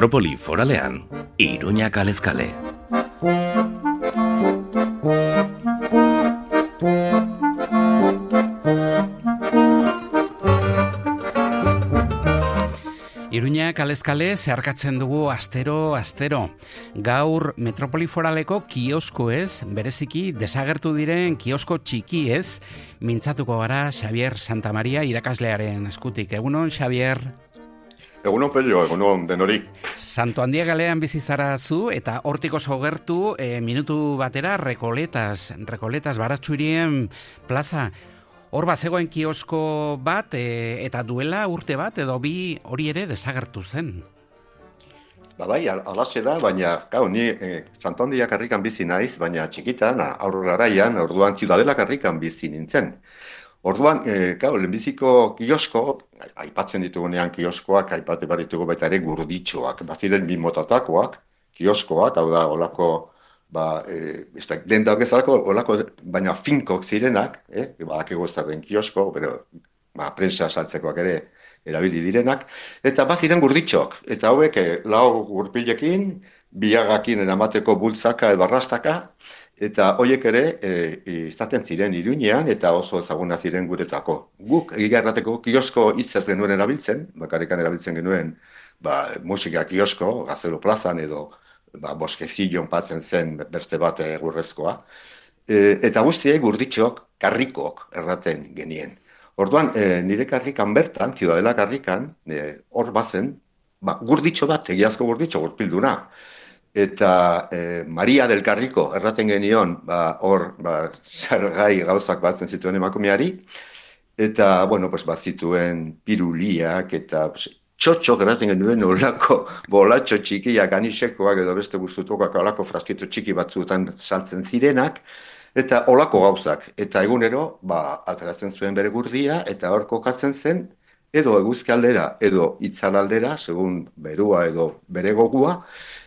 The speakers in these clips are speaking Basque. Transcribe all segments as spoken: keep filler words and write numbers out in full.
Metropoli foralean, Iruña kalez kale. Iruña kalez kale zeharkatzen dugu astero, astero. Gaur Metropoli foraleko kioskoez, bereziki desagertu diren kiosko txikiez, mintzatuko gara Xabier Santamaria irakaslearen eskutik. Egunon, Xabier? Egunon, Pello, egunon denori. Santo Handia galean bizi zara zu, eta hortik oso gertu, e, minutu batera, Rekoletas, Rekoletas Baratxurien plaza. Hor bat zegoen kiosko bat, e, eta duela urte bat, edo bi hori ere desagertu zen. Ba bai, alaxe da, baina, gau, ni e, Santo Handia karrikan bizi naiz, baina txikitan, aurrera garaian, orduan Ziudadela karrikan bizi nintzen. Orduan, e, gau, lehenbiziko kiosko, aipatzen ditugunean kioskoak, aipatu behar ditugu baita ere gurditxoak, baziren bi motatakoak, kioskoak, hau da, olako, ba, e, ez da, den dauk ezalako, olako, baina finkok zirenak, eh, badak egozaren kiosko, pero, ba, prensa saltzekoak ere erabili direnak, eta baziren gurditxoak, eta hauek, e, lau gurpilekin, biagakin eramateko bultzaka edo arrastaka, eta horiek ere e, izaten ziren Iruñean eta oso ezaguna ziren guretako. Guk egigarrateko kiosko hitzez genuen erabiltzen, bakarrikan erabiltzen genuen ba, musika kiosko, Gaztelu plazan edo ba, boskezillon patzen zen beste bat egurrezkoa. E, eta guztiek gurditxok karrikok erraten genien. Orduan, e, nire karrikan bertan, Ziudadela karrikan, e, hor bazen, ba, gurditxo bat, egiazko gurditxo, gurpilduna. Eta eh, Maria del Carriko erraten genion, ba, hor, ba, sargai gauzak batzen zituen emakumeari, eta, bueno, pues, bat zituen piruliak, eta pues, txotxok erraten genuen olako bolatxo txikiak, anisekoak edo beste guztutuak olako fraskito txiki batzuetan saltzen zirenak, eta olako gauzak. Eta egunero, ba, ateratzen zuen bere gurdia, eta hor kokatzen zen, edo eguzkialdera, edo itzalaldera, segun berua edo bere gogua,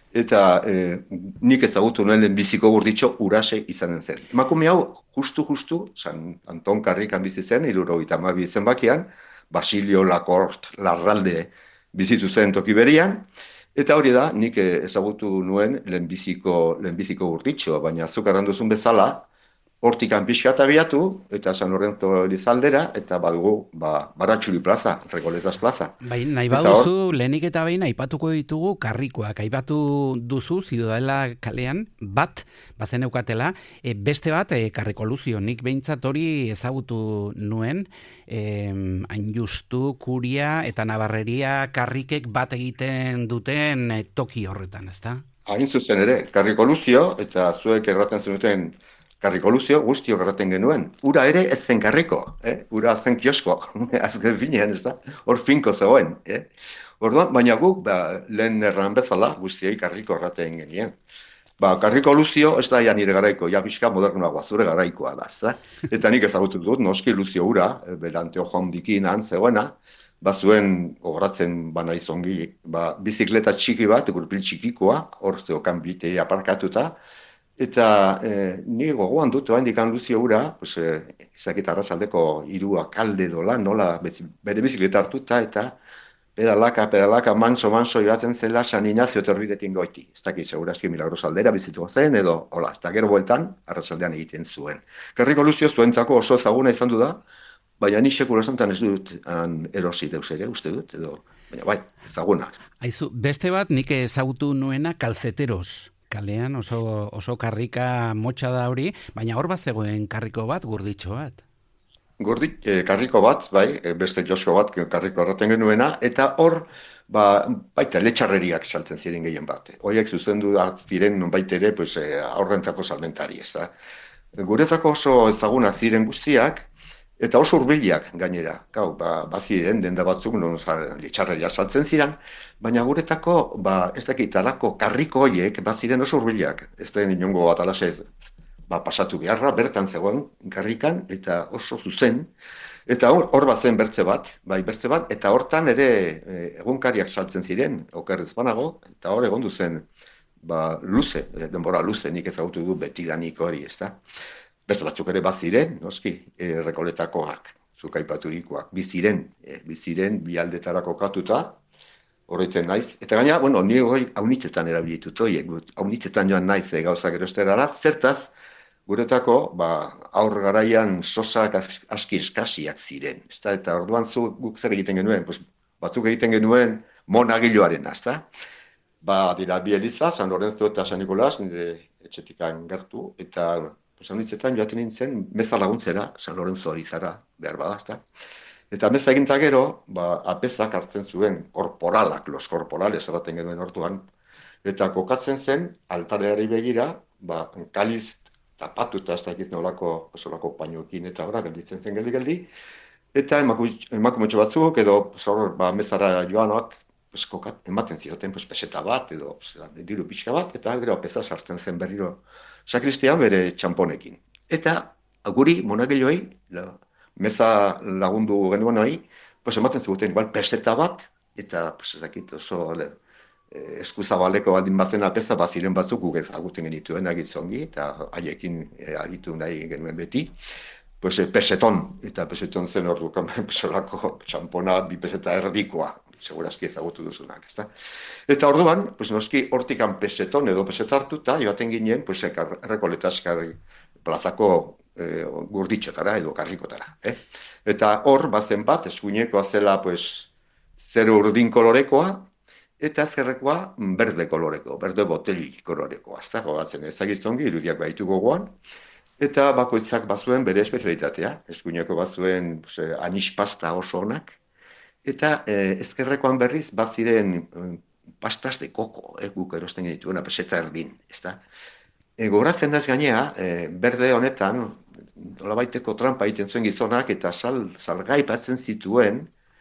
eta eh, nik ezagutu nuen lehenbiziko gurditxo urase izanen zen. Emakume hau, justu-justu, San Anton karrikan bizi zen, hirurogeita hamabi zenbakian, Basilio Lakort Larralde bizitu zen toki berian, eta hori da, nik ezagutu nuen lehenbiziko, lehenbiziko gurditxo, baina zuk arranduzun bezala, hortikan pixka abiatu, eta San Lorenzo Elizaldera, eta badugu, ba, Baratxuri plaza, Rekoletas plaza. Bai, nahi baduzu, or... lehenik eta behin aipatuko ditugu karrikoak, aipatu duzu Ziudadela kalean, bat, bazen eukatela, e, beste bat, e, Karriko Luzio, nik behintzat hori ezagutu nuen, e, hain justu, Kuria eta Navarreria karrikek bat egiten duten e, toki horretan, ezta? Hain zuzen ere, Karriko Luzio, eta zuek erraten zenuten, Karriko Luzio guztiok erraten genuen. Ura ere ez zen karriko, eh? Ura zen kiosko, azken finean, ez da? Hor finko zegoen, eh? Orduan, baina guk, ba, lehen erran bezala, guztiei karriko erraten genien. Ba, Karriko Luzio ez da ja nire garaiko, ja bizka modernoagoa, zure garaikoa da, ez da? Eta nik ezagutu dut, noski Luzio ura, berante ojo handikin han zegoena, ba zuen, gogoratzen bana izongi, ba, bizikleta txiki bat, gurpil txikikoa, hor zeokan bitei aparkatuta, eta eh, ni gogoan dut, hain dikan Luzio ura, pues, eh, izakita arratsaldeko hirua kalde dola, nola bere bizikleta hartuta, eta pedalaka, pedalaka, manso, manso joaten zela San Ignacio terbidetin goiti. Ez dakit, segurazki Milagros aldera bizitu zen, edo, hola, eta gero bueltan, arratsaldean egiten zuen. Karriko Luzio zuentzako oso ezaguna izan du da, baina ni sekula santan ez dut an, erosi deus ere, uste dut, edo, baina bai, ezaguna. Aizu, beste bat nik ezagutu nuena Kalzeteros. Kalean oso, oso karrika motxa da hori, baina hor bat zegoen karriko bat, gurditxo bat. Gurdik, eh, karriko bat, bai, beste josko bat karriko erraten genuena, eta hor, ba, baita letxarreriak saltzen ziren gehien bat. Horiek zuzendu da ziren nonbait ere, pues, eh, aurrentzako salmentari, ez da. Guretzako oso ezagunak ziren guztiak, eta oso hurbilak gainera. Gau, ba, baziren, denda batzuk, non letxarreria saltzen ziren, baina guretako, ba, ez dakit, alako karriko horiek, baziren oso hurbilak. Ez da inongo bat alase, ba, pasatu beharra, bertan zegoen karrikan, eta oso zuzen. Eta hor, hor bazen bertze bat, bai, bertze bat, eta hortan ere e, egunkariak saltzen ziren, okerrez banago, eta hor egon duzen, ba, luze, denbora luze, nik ezagutu du betidanik hori, ez da. Beste batzuk ere baziren, noski, e, Rekoletakoak, zuk aipaturikoak, biziren, e, biziren, bi aldetarako katuta, horretzen naiz. Eta gaina, bueno, ni hori haunitzetan erabilitut, horiek, haunitzetan joan naiz e, gauzak erosterara, zertaz, guretako, ba, aur garaian sosak aski eskasiak ziren, ezta? Eta orduan zu guk zer egiten genuen, pues, batzuk egiten genuen monagiloaren, ezta? Ba, dira, bi eliza, San Lorenzo eta San Nikolas, nire etxetikan gertu, eta pues, haunitzetan joaten nintzen, meza laguntzera, San Lorenzo hori zara, behar bada, ezta? Eta meza eginta gero, ba, apezak hartzen zuen, korporalak, los korporales erraten genuen orduan, eta kokatzen zen, altareari begira, ba, kaliz tapatuta ez dakiz nolako, solako painoekin eta ora gelditzen zen geldi-geldi, eta emakumetxo batzuk, edo zor, ba, mezara joanoak, pues, kokat, ematen zioten pues, peseta bat, edo pues, diru pixka bat, eta gero apeza sartzen zen berriro sakristian bere txamponekin. Eta guri, monagiloei, la, meza lagundu genuen hori, pues, ematen zuten igual peseta bat, eta pues, ez dakit oso le, eskuzabaleko baldin bazen apeza, baziren batzuk guk ezaguten genituen agitzongi, eta haiekin e, agitu nahi genuen beti, pues, e, peseton, eta peseton zen ordu solako txampona bi peseta erdikoa, segurazki ezagutu duzunak, ezta? Eta orduan, pues, noski hortikan peseton edo peseta hartuta, joaten ginen, pues, errekoletaskari plazako e, gurditxotara edo karrikotara. Eh? Eta hor, bazen bat, eskuinekoa zela, pues, zero urdin kolorekoa, eta ezkerrekoa berde koloreko, berde boteli kolorekoa, ezta, gogatzen ezagitzongi, irudiak baitu gogoan, eta bakoitzak bazuen bere espezialitatea, eskuineko bazuen pues, anis pasta oso onak, eta eh, ezkerrekoan berriz baziren eh, pastas de koko, eh, guk erosten genituen, peseta erdin, ezta. E, gogoratzen naiz gainea, eh, berde honetan, nolabaiteko trampa egiten zuen gizonak, eta sal, salgai batzen zituen,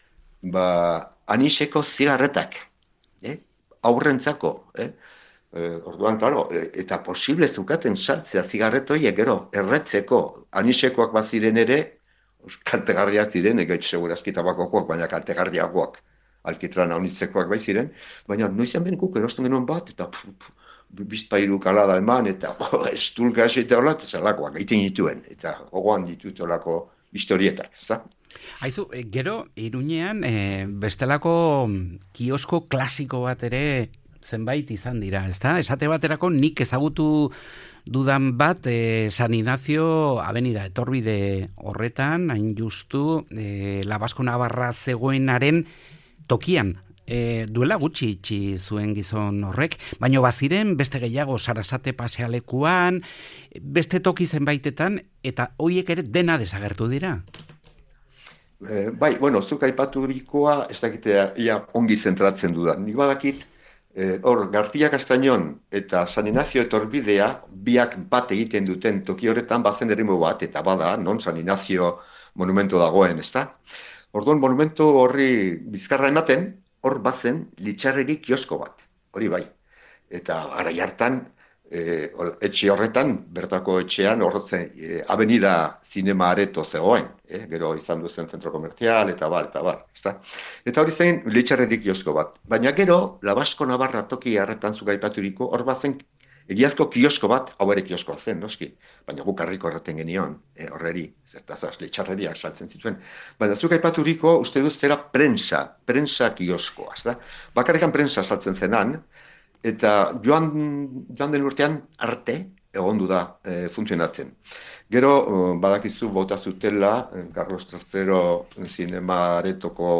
ba, aniseko zigarretak, Eh? aurrentzako, eh? E, orduan, claro, e, eta posible zukaten saltzea zigarretoiek, gero, erretzeko, anisekoak baziren ere, kaltegarriak ziren, egait segurazki tabakokoak, baina kaltegarriagoak, alkitran haunitzekoak bai ziren, baina noizean ben guk erosten genuen bat, eta bizpairu kalada eman, eta oh, estulka esite hola, eta zelakoak, egiten dituen, eta gogoan ditut olako historietak, ez da? Aizu, gero, Iruñean, e, bestelako kiosko klasiko bat ere zenbait izan dira, ezta? Esate baterako nik ezagutu dudan bat e, San Ignacio Avenida, etorbide horretan, hain justu, e, La Basko Navarra zegoenaren tokian, e, duela gutxi itxi zuen gizon horrek, baina baziren beste gehiago Sarasate pasealekuan, beste toki zenbaitetan, eta hoiek ere dena desagertu dira. Eh, bai, bueno, zuk aipaturikoa ez dakitea ia ongi zentratzen dudan. Nik badakit, hor, eh, García Castañon eta San Ignacio etorbidea biak bat egiten duten toki horretan bazen eremu bat, eta bada, non San Ignacio monumento dagoen, ezta? Orduan, monumento horri bizkarra ematen, hor bazen litxarregi kiosko bat, hori bai. Eta gara hartan, E, etxe horretan, bertako etxean, horretzen, e, Avenida Zinema Areto zegoen, e, gero izan duzen zentro komertzial, eta bar, eta bar, ezta? Eta hori zen litxarrerik kiosko bat. Baina gero, La Basko Navarra toki harretan zuga aipaturiko, hor bazen egiazko kiosko bat, hau ere kioskoa zen, noski, baina guk harriko erraten genion, e, horreri, zertazaz, litxarreriak saltzen zituen. Baina zuga aipaturiko, uste duz zera prensa, prensa kioskoa, ezta? Bakarrikan prensa saltzen zenan, eta joan, joan den urtean arte egondu da e, funtzionatzen. Gero, badakizu bota zutela, Carlos tercero Zinema Aretoko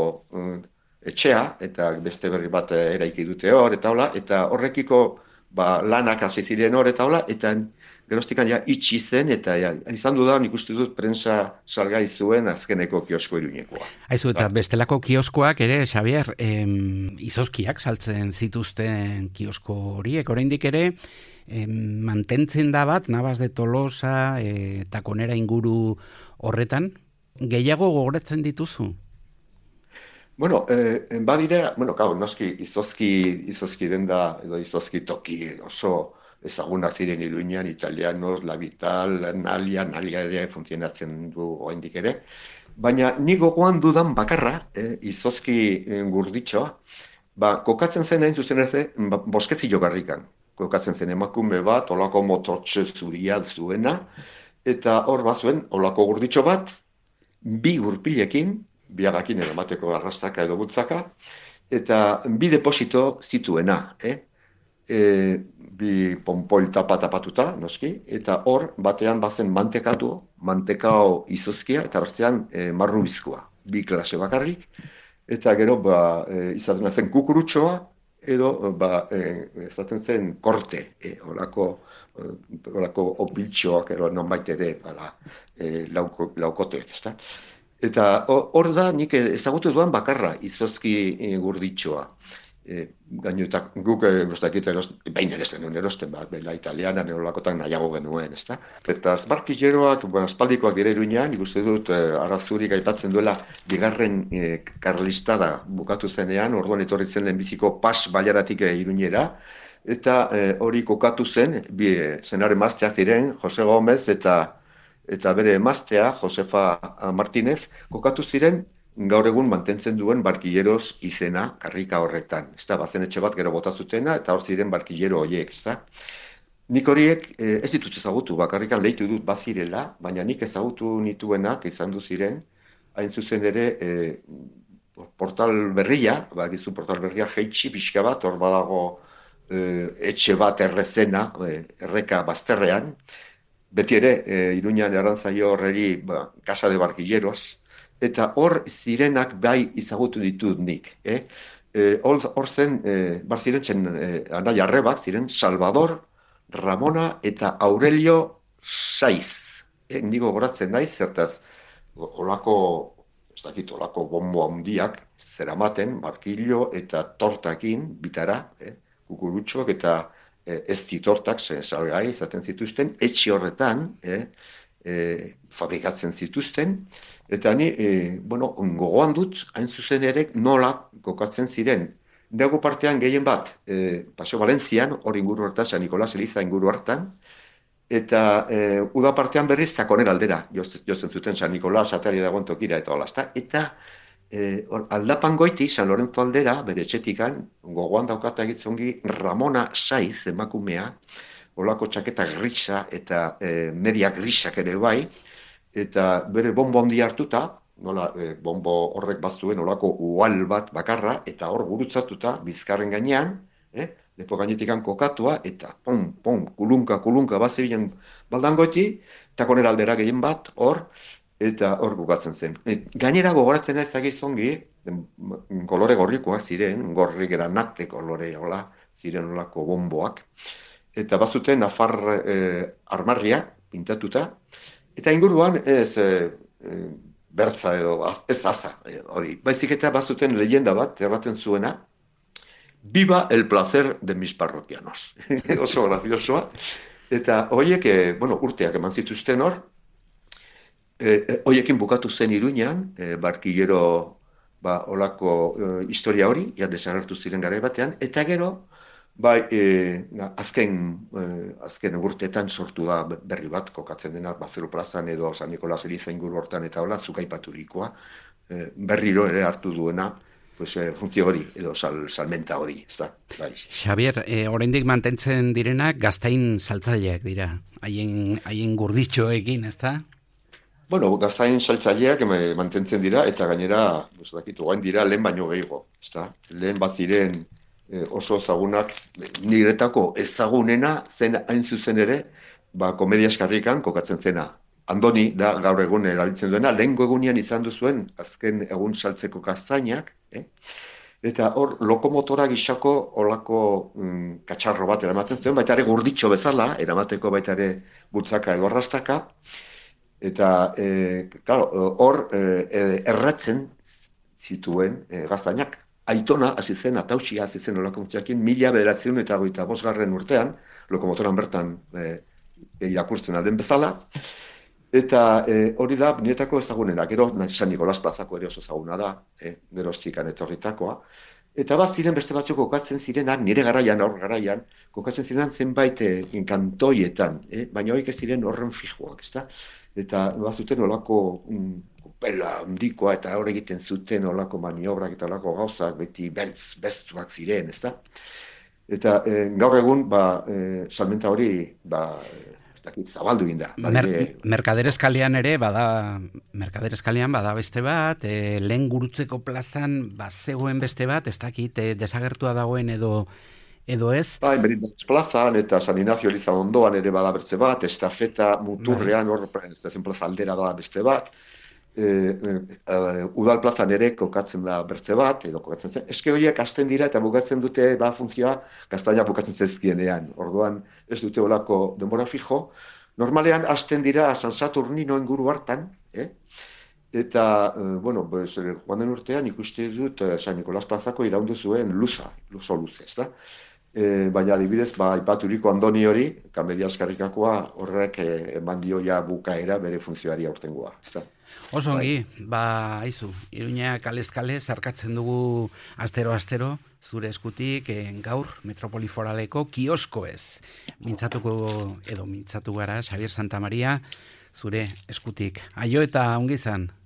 etxea, eta beste berri bat eraiki dute hor, eta hola, eta horrekiko ba, lanak hasi ziren hor, eta hola, eta geroztikan ja itxi zen, eta ja, izan du da, nik uste dut, prensa salgai zuen azkeneko kiosko Iruñekoa. Aizu, eta bestelako kioskoak ere, Xabier, em, izozkiak saltzen zituzten kiosko horiek, oraindik ere, em, mantentzen da bat, Navas de Tolosa, e, Takonera inguru horretan, gehiago gogoratzen dituzu? Bueno, eh, badire, bueno, kau, noski, izozki, izozki denda, edo izozki toki oso ezagunak ziren Iruñean, Italianos, La Vital, Nalia, Nalia ere funtzionatzen du oraindik ere. Baina ni gogoan dudan bakarra, eh, izozki gurditxoa, ba, kokatzen zen hain zuzen ere, ba, boskezio garrikan. Kokatzen zen emakume bat, olako mototxe zuria zuena, eta hor bazuen, olako gurditxo bat, bi gurpilekin, biagakin edo mateko arrastaka edo butzaka, eta bi deposito zituena, eh? E, bi ponpoil tapa tapatuta, noski, eta hor batean bazen mantekatu, mantekao izozkia, eta bestean e, marru bizkoa, bi klase bakarrik, eta gero ba, e, izaten zen kukurutxoa, edo ba, e, izaten zen korte, e, olako, olako opiltxoak, ero nonbait ere, bala, e, lauko, laukoteak, ezta? Eta hor da nik ezagutu duan bakarra izozki e, gurditxoa. E, gaino eta guk e, ustakit erosten, behin erosten nuen erosten bat, bela italiana neolakotan nahiago genuen, ezta? Eta barkilleroak, bueno, aspaldikoak dire Iruñean, nik uste dut e, Arazurik aipatzen duela bigarren e, karlistada bukatu zenean, orduan etorri zen lehenbiziko pas bailaratik e, Iruñera, eta e, hori kokatu zen, bi e, zenare maztea ziren, Jose Gomez eta eta bere emaztea, Josefa Martinez, kokatu ziren gaur egun mantentzen duen barkilleros izena karrika horretan. Ez da, bazen etxe bat gero bota zutena, eta hor ziren barkillero horiek, ez da. Nik horiek eh, ez ditut ezagutu, bakarrikan lehitu dut bazirela, baina nik ezagutu nituenak izan du ziren, hain zuzen ere eh, portal berria, ba, gizu portal berria jeitsi pixka bat, hor badago eh, etxe bat errezena, eh, erreka bazterrean, beti ere, e, Iruñan errantzaio horreri, ba, Casa de Barquilleros, eta hor zirenak bai izagutu ditut nik. Eh? E, hor, hor zen, e, bar ziren txen, e, anai arrebak, ziren Salvador, Ramona eta Aurelio Saiz. E, nigo goratzen naiz, zertaz, olako, ez dakit, olako bombo handiak, zeramaten, barkillo eta tortakin, bitara, eh? kukurutxok eta ez ditortak salgai izaten zituzten, etxe horretan eh, eh, fabrikatzen zituzten, eta ni, eh, bueno, gogoan dut, hain zuzen ere nola kokatzen ziren. Nego partean gehien bat, eh, Paseo Valentzian, hor inguru hartan, San Nikolas Eliza inguru hartan, eta eh, uda partean berriz takoner aldera, jotzen zuten San Nikolas, atari dagoen tokira eta holazta, eta E, aldapan goiti, San Lorenzo aldera, bere etxetikan, gogoan daukata egitzongi Ramona Saiz emakumea, olako txaketa grisa eta e, media grisak ere bai, eta bere bombo handi hartuta, nola, e, bombo horrek bazuen olako ual bat bakarra, eta hor gurutzatuta, bizkarren gainean, eh, lepo gainetikan kokatua, eta pom, pom, kulunka, kulunka, bat zebilen baldangoiti, eta konera aldera gehien bat, hor, eta hor bukatzen zen. Gainera gogoratzen ez agizongi, kolore gorrikoak ziren, gorri granate kolore, hola, ziren olako bomboak, eta bazuten Nafar eh, armarria pintatuta, eta inguruan ez eh, bertza edo ez aza, hori. Baizik eta bazuten leyenda bat, erraten zuena, viva el placer de mis parroquianos. Oso graziosoa. Eta horiek, eh, bueno, urteak eman zituzten hor, E, hoiekin bukatu zen Iruñan, e, barkillero ba, olako e, historia hori, ja desagertu ziren garai batean, eta gero, bai, e, azken, e, azken urteetan sortu da berri bat, kokatzen dena, Bazero plazan edo San Nikolas Eliza inguru hortan eta hola, zukaipaturikoa, e, berriro ere hartu duena, pues, e, funtzio hori, edo sal, salmenta hori, ez da. Bai. Xabier, e, oraindik mantentzen direnak gaztain saltzaileak dira, haien, haien gurditxoekin, ez da? Bueno, gaztain saltzaileak mantentzen dira, eta gainera, ez dakit, oain dira lehen baino gehiago, ezta? Lehen bat ziren e, oso ezagunak, niretako ezagunena zen hain zuzen ere, ba, komedia eskarrikan kokatzen zena. Andoni da gaur egun erabiltzen duena, lehengo egunean izan duzuen, azken egun saltzeko gaztainak, eh? Eta hor, lokomotora gisako olako mm, katxarro bat eramaten zuen, baita ere gurditxo bezala, eramateko baita ere bultzaka edo arrastaka, eta, e, claro, hor e, erratzen zituen e, gaztainak. Aitona, hasi zen, atauxia, hasi zen olako mutxakin, mila bederatzen eta goita bosgarren urtean, lokomotoran bertan e, irakurtzen alden bezala, eta e, hori da, nietako ezagunena, gero San Nikolas plazako ere oso ezaguna da, e, gero estikan etorritakoa, eta bat ziren beste batzuk kokatzen zirenak, nire garaian, aur garaian, kokatzen ziren zenbait e, kantoietan, e, baina horiek ez ziren horren fijoak, ezta? Eta bazuten olako um, kopela handikoa eta hor egiten zuten olako maniobrak eta olako gauzak beti beltz, bestuak ziren, ezta? Eta e, gaur egun, ba, e, salmenta hori, ba, ez zabaldu egin da. Mer, Merkaderes kalean ere, bada, Merkaderes kalean bada beste bat, e, lehen gurutzeko plazan, ba, zegoen beste bat, ez dakit, e, desagertua dagoen edo edo ez? Bai, Berindas plazan eta San Ignacio Eliza ondoan ere bada beste bat, estafeta muturrean hor, ez da zen plaza aldera da beste bat, e, e, udal plazan ere kokatzen da bertze bat, edo kokatzen zen. Eske horiek hasten dira eta bukatzen dute ba funtzioa gaztaina bukatzen zezkienean. Orduan ez dute olako denbora fijo. Normalean hasten dira San Saturnino inguru hartan, eh? Eta, eh, bueno, pues, joan den urtean ikuste dut eh, San Nikolas plazako iraundu zuen luza, luzo luze, ez da? E, baina adibidez, ba, ipaturiko Andoni hori, Kamedia Eskarrikakoa, horrek eh, eman dio ja bukaera bere funtzioari aurtengoa, ez da? Oso ongi, ba, aizu, Iruña kalez-kale zarkatzen dugu astero-astero, zure eskutik eh, gaur Metropoli Foraleko kiosko ez. Mintzatuko, edo mintzatu gara, Xabier Santamaria, zure eskutik. Aio eta ongi izan.